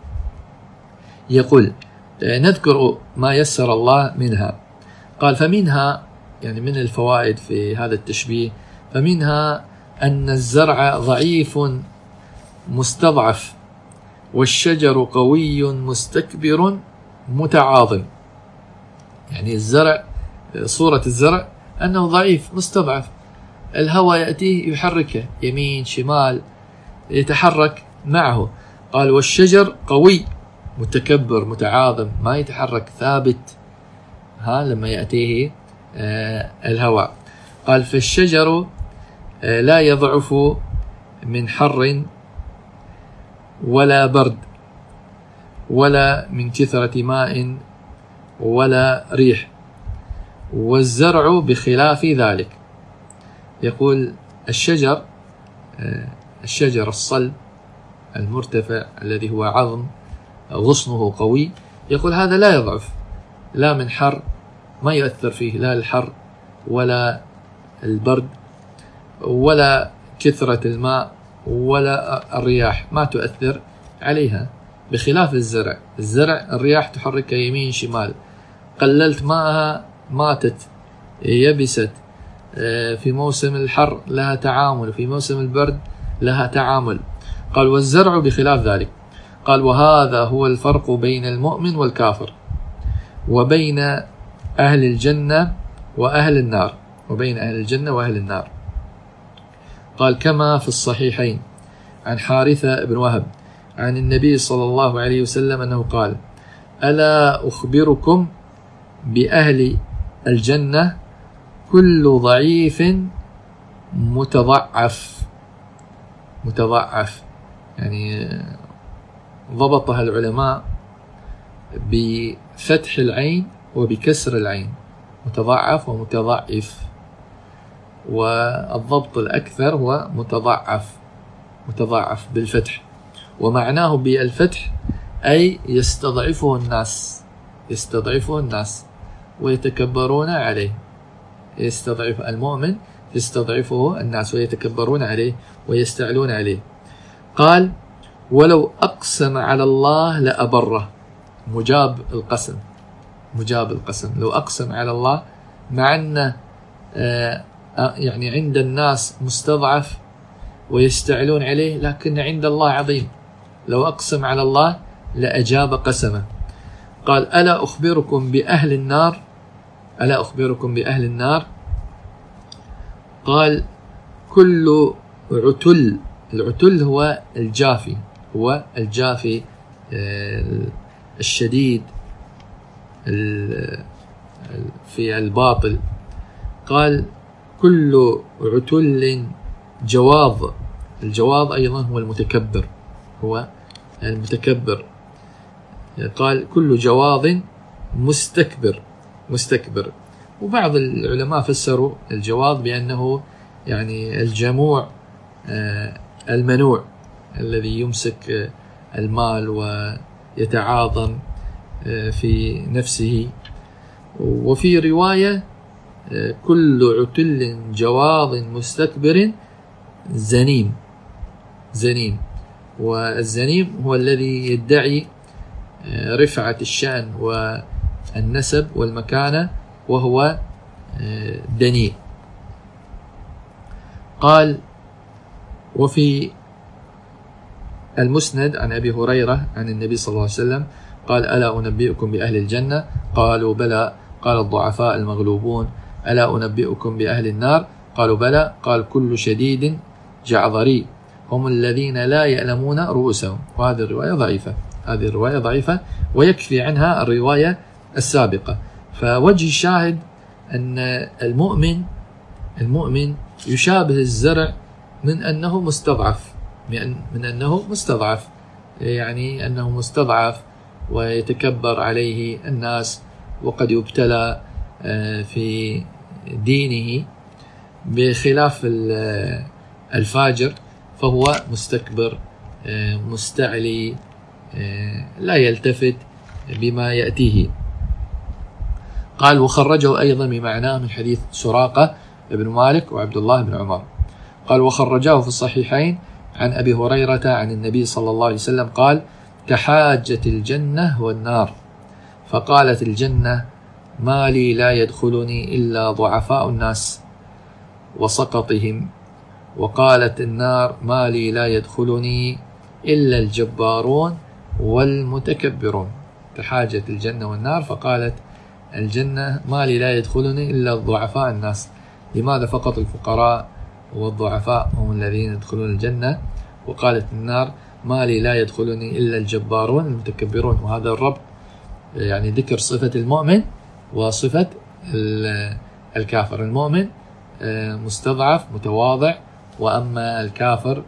يقول: نذكر ما يسر الله منها. قال: فمنها، يعني من الفوائد في هذا التشبيه، فمنها أن الزرع ضعيف مستضعف والشجر قوي مستكبر متعاظم. يعني الزرع، صورة الزرع أنه ضعيف مستضعف، الهواء يأتيه يحركه يمين شمال يتحرك معه. قال: والشجر قوي متكبر متعاظم، ما يتحرك ثابت ها لما يأتيه آه الهواء. قال: فالشجر آه لا يضعف من حر ولا برد ولا من كثرة ماء ولا ريح، والزرع بخلاف ذلك. يقول: الشجر الشجر الصلب المرتفع الذي هو عظم غصنه قوي، يقول هذا لا يضعف، لا من حر، ما يؤثر فيه لا الحر ولا البرد ولا كثرة الماء ولا الرياح، ما تؤثر عليها. بخلاف الزرع، الزرع الرياح تحركها يمين شمال، قللت ماءها ماتت يبست، في موسم الحر لها تعامل، وفي موسم البرد لها تعامل. قال: والزرع بخلاف ذلك. قال: وهذا هو الفرق بين المؤمن والكافر، وبين أهل الجنة وأهل النار، وبين أهل الجنة وأهل النار. قال: كما في الصحيحين عن حارثة بن وهب عن النبي صلى الله عليه وسلم أنه قال: ألا أخبركم بأهل الجنة كل ضعيف متضعف متضعف يعني ضبطها العلماء بفتح العين وبكسر العين، متضعف ومتضعف، والضبط الأكثر هو متضعف متضعف بالفتح. ومعناه بالفتح أي يستضعفه الناس يستضعفه الناس ويتكبرون عليه. يستضعف المؤمن يستضعفه الناس ويتكبرون عليه ويستعلون عليه. قال ولو أقسم على الله لأبره، مجاب القسم مجاب القسم لو أقسم على الله، مع أنه آه يعني عند الناس مستضعف ويستعلون عليه، لكن عند الله عظيم. لو أقسم على الله لأجاب قسمه. قال ألا أخبركم بأهل النار ألا أخبركم بأهل النار قال كل عتل. العتل هو الجافي هو الجافي الشديد في الباطل. قال كل عتل جواظ. الجواظ أيضا هو المتكبر هو المتكبر. قال كل جواظ مستكبر مستكبر. وبعض العلماء فسروا الجواظ بأنه يعني الجموع المنوع الذي يمسك المال ويتعاظم في نفسه. وفي رواية كل عتل جواظ مستكبر زنيم زنيم. والزنيم هو الذي يدعي رفعة الشأن والنسب والمكانة وهو دنيء. قال وفي المسند عن أبي هريرة عن النبي صلى الله عليه وسلم قال ألا أنبئكم بأهل الجنة؟ قالوا بلى. قال الضعفاء المغلوبون. ألا أنبئكم بأهل النار؟ قالوا بلى. قال كل شديد جعظري هم الذين لا يألمون رؤوسهم. وهذه الرواية ضعيفة هذه الرواية ضعيفة ويكفي عنها الرواية السابقة. فوجه الشاهد أن المؤمن المؤمن يشابه الزرع من أنه مستضعف من أنه مستضعف يعني أنه مستضعف ويتكبر عليه الناس، وقد يبتلى في دينه، بخلاف الفاجر فهو مستكبر مستعلي لا يلتفت بما يأتيه. قال وخرجه أيضا بمعناه من حديث سراقة بن مالك وعبد الله بن عمر. قال وخرجاه في الصحيحين عن أبي هريرة عن النبي صلى الله عليه وسلم قال تحاجة الجنة والنار، فقالت الجنة ما لي لا يدخلني إلا ضعفاء الناس وسقطهم، وقالت النار ما لي لا يدخلني إلا الجبارون والمتكبرون. تحاجة الجنة والنار، فقالت الجنة ما لي لا يدخلني إلا ضعفاء الناس. لماذا فقط الفقراء والضعفاء هم الذين يدخلون الجنة؟ وقالت النار ما لي لا يدخلني إلا الجبارون المتكبرون. وهذا الربط يعني ذكر صفة المؤمن وصفة الكافر. المؤمن مستضعف متواضع، وأما الكافر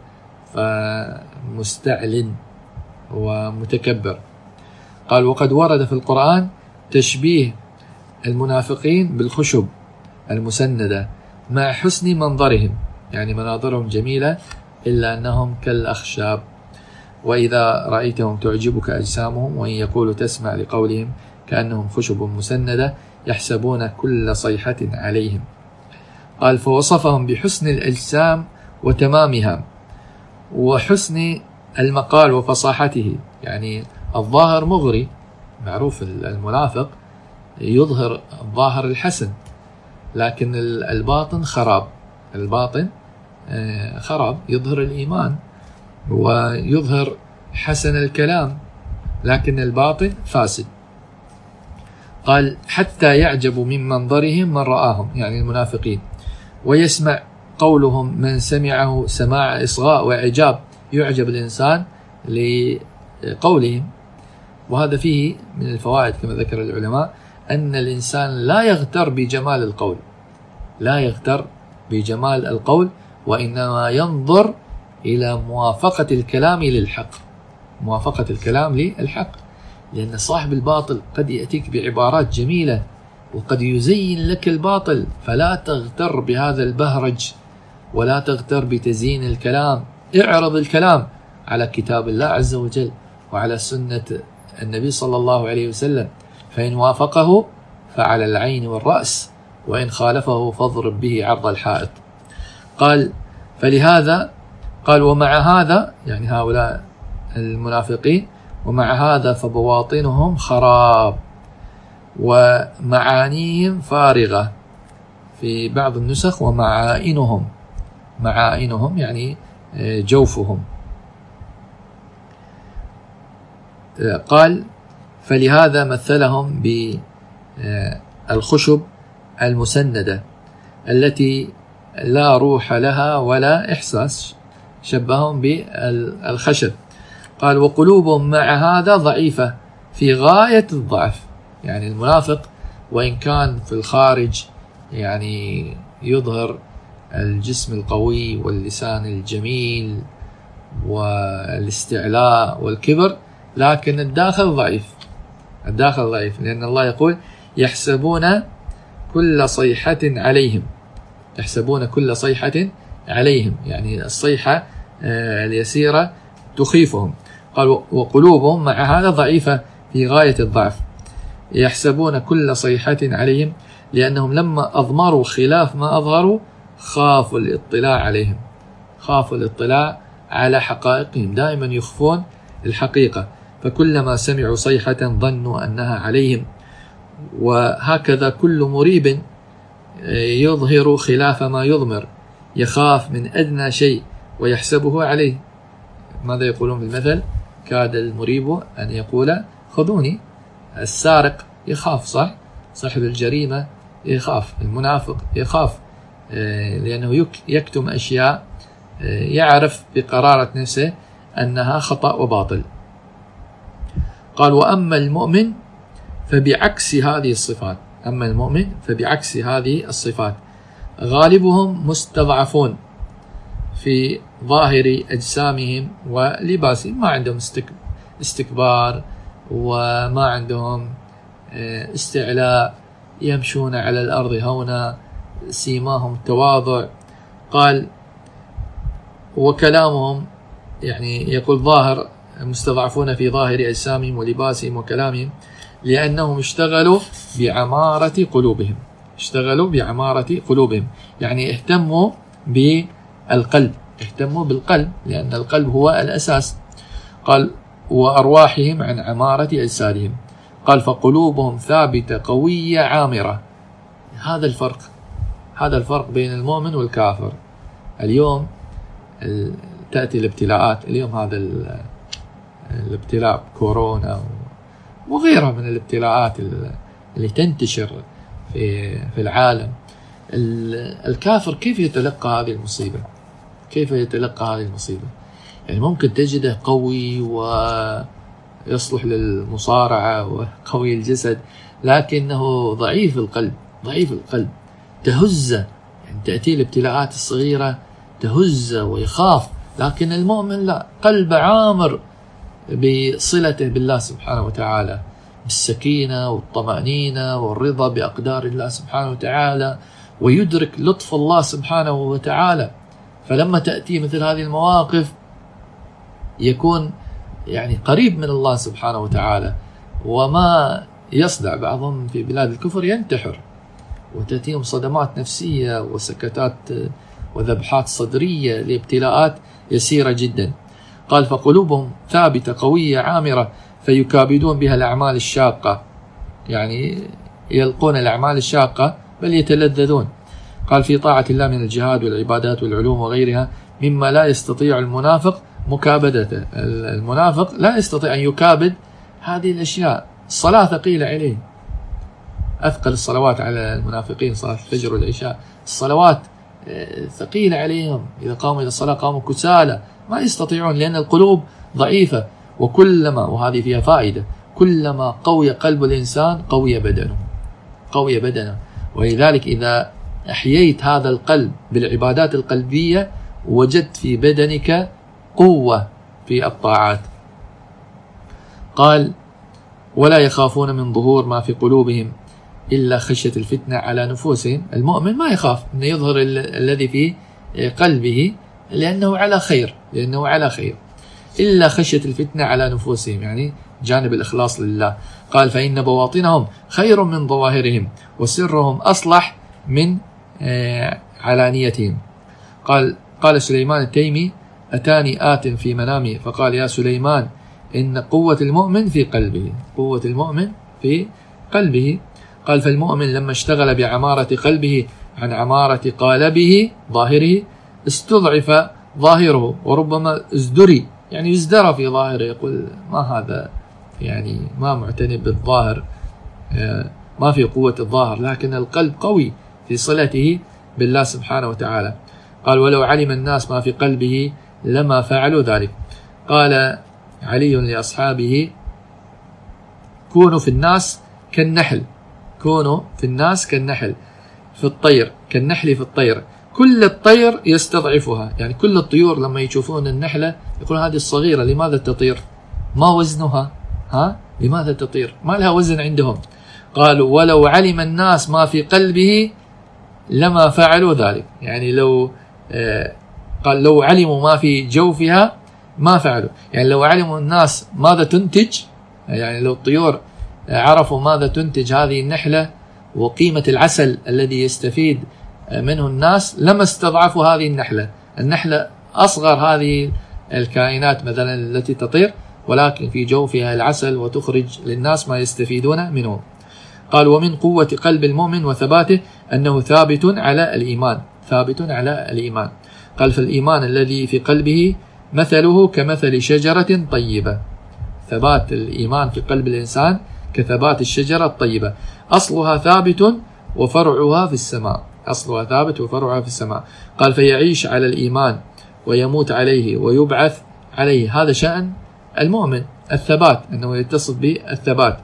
فمستعل ومتكبر. قال وقد ورد في القرآن تشبيه المنافقين بالخشب المسندة مع حسن منظرهم، يعني مناظرهم جميلة إلا أنهم كالأخشاب. وإذا رأيتهم تعجبك أجسامهم وإن يقولوا تسمع لقولهم كأنهم خشب مسندة يحسبون كل صيحة عليهم. قال فوصفهم بحسن الأجسام وتمامها وحسن المقال وفصاحته، يعني الظاهر مغري، معروف المنافق يظهر الظاهر الحسن لكن الباطن خراب. الباطن خراب، يظهر الإيمان ويظهر حسن الكلام لكن الباطن فاسد. قال حتى يعجب من منظرهم من رآهم، يعني المنافقين، ويسمع قولهم من سمعه سماع إصغاء وإعجاب، يعجب الإنسان لقولهم. وهذا فيه من الفوائد كما ذكر العلماء أن الإنسان لا يغتر بجمال القول لا يغتر بجمال القول، وإنما ينظر إلى موافقة الكلام للحق، موافقة الكلام للحق. لأن صاحب الباطل قد يأتيك بعبارات جميلة وقد يزين لك الباطل، فلا تغتر بهذا البهرج ولا تغتر بتزيين الكلام. اعرض الكلام على كتاب الله عز وجل وعلى سنة النبي صلى الله عليه وسلم، فإن وافقه فعلى العين والرأس، وإن خالفه فاضرب به عرض الحائط. قال فلهذا قال ومع هذا، يعني هؤلاء المنافقين، ومع هذا فبواطنهم خراب ومعانيهم فارغة. في بعض النسخ ومعائنهم، معائنهم يعني جوفهم. قال فلهذا مثلهم بالخشب المسندة التي لا روح لها ولا إحساس، شبههم بالخشب. قال وقلوبهم مع هذا ضعيفة في غاية الضعف. يعني المنافق وإن كان في الخارج يعني يظهر الجسم القوي واللسان الجميل والاستعلاء والكبر، لكن الداخل ضعيف، الداخل ضعيف. لأن الله يقول يحسبون كل صيحة عليهم، يحسبون كل صيحة عليهم، يعني الصيحة اليسيرة تخيفهم. قال وقلوبهم مع هذا ضعيفة في غاية الضعف، يحسبون كل صيحة عليهم لأنهم لما أضمروا خلاف ما أظهروا خافوا الاطلاع عليهم، خافوا الاطلاع على حقائقهم، دائما يخفون الحقيقة. فكلما سمعوا صيحة ظنوا أنها عليهم. وهكذا كل مريب يظهر خلاف ما يضمر، يخاف من أدنى شيء ويحسبه عليه. ماذا يقولون في المثل؟ كاد المريب أن يقول خذوني. السارق يخاف، صح؟ صاحب الجريمة يخاف، المنافق يخاف، لأنه يكتم أشياء يعرف بقرارة نفسه أنها خطأ وباطل. قال وأما المؤمن فبعكس هذه الصفات، أما المؤمن فبعكس هذه الصفات غالبهم مستضعفون في ظاهر أجسامهم ولباسهم، ما عندهم استكبار وما عندهم استعلاء، يمشون على الأرض هونا، سيماهم تواضع. قال وكلامهم، يعني يقول ظاهر مستضعفون في ظاهر أجسامهم ولباسهم وكلامهم لأنهم اشتغلوا بعمارة قلوبهم، اشتغلوا بعمارة قلوبهم، يعني اهتموا بالقلب، اهتموا بالقلب لأن القلب هو الأساس. قال وأرواحهم عن عمارة أجسادهم. قال فقلوبهم ثابتة قوية عامرة. هذا الفرق، هذا الفرق بين المؤمن والكافر. اليوم تأتي الابتلاءات، اليوم هذا الابتلاء كورونا وغيرها من الابتلاءات اللي تنتشر في في العالم. الكافر كيف يتلقى هذه المصيبة؟ كيف يتلقى هذه المصيبة؟ يعني ممكن تجده قوي ويصلح للمصارعة وقوي الجسد، لكنه ضعيف القلب، ضعيف القلب، تهزه، يعني تأتي الابتلاءات الصغيرة تهزه ويخاف. لكن المؤمن لا، قلب عامر بصلته بالله سبحانه وتعالى، بالسكينة والطمأنينة والرضا بأقدار الله سبحانه وتعالى، ويدرك لطف الله سبحانه وتعالى. فلما تأتي مثل هذه المواقف يكون يعني قريب من الله سبحانه وتعالى، وما يصدع. بعضهم في بلاد الكفر ينتحر وتأتيهم صدمات نفسية وسكتات وذبحات صدرية لابتلاءات يسيرة جدا. قال فقلوبهم ثابتة قوية عامرة فيكابدون بها الأعمال الشاقة، يعني يلقون الأعمال الشاقة بل يتلذذون. قال في طاعة الله من الجهاد والعبادات والعلوم وغيرها مما لا يستطيع المنافق مكابدته. المنافق لا يستطيع أن يكابد هذه الأشياء. الصلاة ثقيلة عليه، أثقل الصلوات على المنافقين صلاة الفجر والعشاء، الصلوات ثقيلة عليهم، إذا قاموا إلى الصلاة قاموا كسالى، ما يستطيعون لأن القلوب ضعيفة. وكلما، وهذه فيها فائدة، كلما قوي قلب الإنسان قوي بدنه، قوي بدنه. ولذلك إذا أحييت هذا القلب بالعبادات القلبية وجدت في بدنك قوة في الطاعات. قال ولا يخافون من ظهور ما في قلوبهم إلا خشية الفتنة على نفوسهم. المؤمن ما يخاف أن يظهر الذي في قلبه لأنه على خير لأنه على خير إلا خشية الفتنة على نفوسهم، يعني جانب الإخلاص لله. قال فإن بواطنهم خير من ظواهرهم وسرهم أصلح من علانيتهم. قال قال سليمان التيمي أتاني آت في منامي فقال يا سليمان إن قوة المؤمن في قلبه، قوة المؤمن في قلبه. قال فالمؤمن لما اشتغل بعمارة قلبه عن عمارة قالبه ظاهره استضعف ظاهره وربما ازدري، يعني ازدرى في ظاهره، يقول ما هذا يعني ما معتني بالظاهر، ما في قوة الظاهر، لكن القلب قوي في صلته بالله سبحانه وتعالى. قال ولو علم الناس ما في قلبه لما فعلوا ذلك. قال علي لأصحابه كونوا في الناس كالنحل، كونوا في الناس كالنحل في الطير، كالنحل في الطير، كل الطير يستضعفها، يعني كل الطيور لما يشوفون النحلة يقول هذه الصغيرة لماذا تطير؟ ما وزنها؟ ها؟ لماذا تطير؟ ما لها وزن عندهم. قالوا ولو علم الناس ما في قلبه لما فعلوا ذلك، يعني لو آه قال لو علموا ما في جوفها ما فعلوا، يعني لو علموا الناس ماذا تنتج، يعني لو الطيور عرفوا ماذا تنتج هذه النحلة وقيمة العسل الذي يستفيد منه الناس لما استضعفوا هذه النحلة. النحلة أصغر هذه الكائنات مثلا التي تطير، ولكن في جوفها العسل وتخرج للناس ما يستفيدون منه. قال ومن قوة قلب المؤمن وثباته أنه ثابت على الإيمان، ثابت على الإيمان. قال فالإيمان الذي في قلبه مثله كمثل شجرة طيبة، ثبات الإيمان في قلب الإنسان كثبات الشجرة الطيبة، أصلها ثابت وفرعها في السماء، أصلها ثابت وفرعها في السماء. قال فيعيش على الإيمان ويموت عليه ويبعث عليه، هذا شأن المؤمن الثبات، أنه يتصف بالثبات.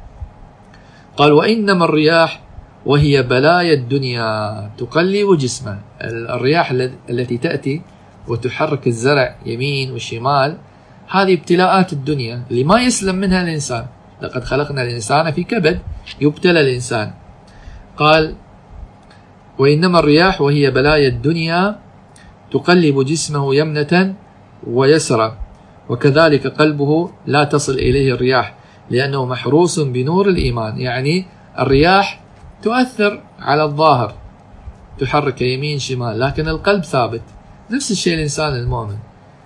قال وإنما الرياح وهي بلايا الدنيا تقلب جسمه، الرياح التي تأتي وتحرك الزرع يمين وشمال هذه ابتلاءات الدنيا اللي ما يسلم منها الإنسان، لقد خلقنا الإنسان في كبد يبتلى الإنسان. قال وإنما الرياح وهي بلايا الدنيا تقلب جسمه يمنة ويسرى، وكذلك قلبه لا تصل إليه الرياح لأنه محروس بنور الإيمان، يعني الرياح تؤثر على الظاهر تحرك يمين شمال، لكن القلب ثابت. نفس الشيء الإنسان المؤمن،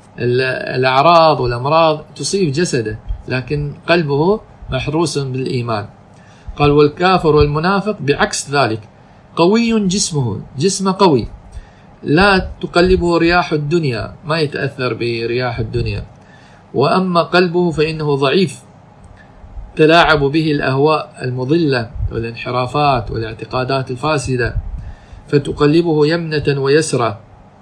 الأعراض والأمراض تصيب جسده لكن قلبه محروس بالإيمان. قال والكافر والمنافق بعكس ذلك، قوي جسمه، جسمه قوي، لا تقلبه رياح الدنيا، ما يتأثر برياح الدنيا، وأما قلبه فإنه ضعيف تلاعب به الأهواء المضلة والانحرافات والاعتقادات الفاسدة فتقلبه يمنة ويسرى.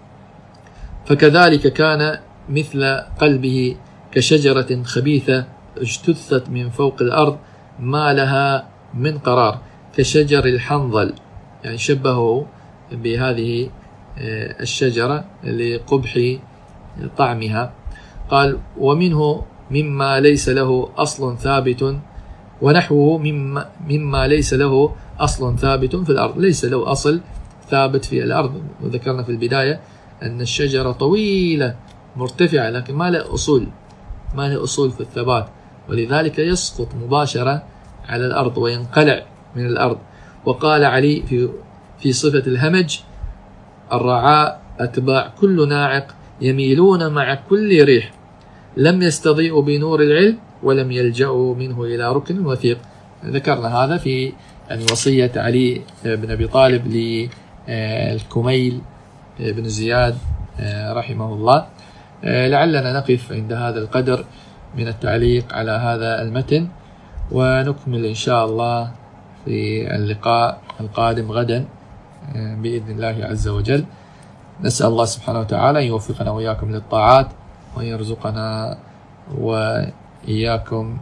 فكذلك كان مثل قلبه كشجرة خبيثة اجتثت من فوق الأرض ما لها من قرار، كشجر الحنظل، يعني شبهه بهذه الشجرة لقبح طعمها. قال ومنه مما ليس له أصل ثابت، ونحوه مما, مما ليس له أصل ثابت في الأرض، ليس له أصل ثابت في الأرض. وذكرنا في البداية أن الشجرة طويلة مرتفعة لكن ما له أصول، ما له أصول في الثبات، ولذلك يسقط مباشرة على الأرض وينقلع من الأرض. وقال علي في في صفة الهمج الرعاء أتباع كل ناعق يميلون مع كل ريح، لم يستضيئوا بنور العلم ولم يلجأوا منه إلى ركن وثيق. ذكرنا هذا في يعني وصية علي بن أبي طالب للكميل بن زياد رحمه الله. لعلنا نقف عند هذا القدر من التعليق على هذا المتن، ونكمل إن شاء الله في اللقاء القادم غدا بإذن الله عز وجل. نسأل الله سبحانه وتعالى أن يوفقنا وإياكم للطاعات، وأن يرزقنا وإياكم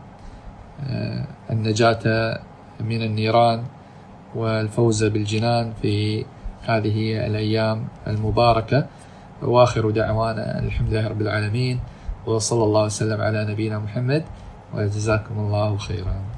النجاة من النيران والفوز بالجنان في هذه الأيام المباركة. وآخر دعوانا الحمد لله رب العالمين، وصلى الله وسلم على نبينا محمد، وجزاكم الله خيرا.